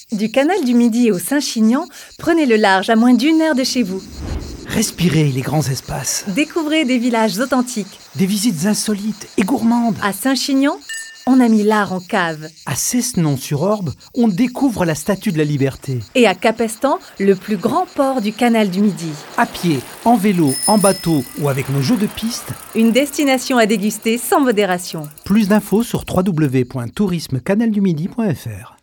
Du canal du Midi au Saint-Chinian, prenez le large à moins d'1 heure de chez vous. Respirez les grands espaces. Découvrez des villages authentiques. Des visites insolites et gourmandes. À Saint-Chinian, on a mis l'art en cave. À Cessenon-sur-Orbe, on découvre la Statue de la Liberté. Et à Capestan, le plus grand port du canal du Midi. À pied, en vélo, en bateau ou avec nos jeux de piste. Une destination à déguster sans modération. Plus d'infos sur www.tourismecanaldumidi.fr.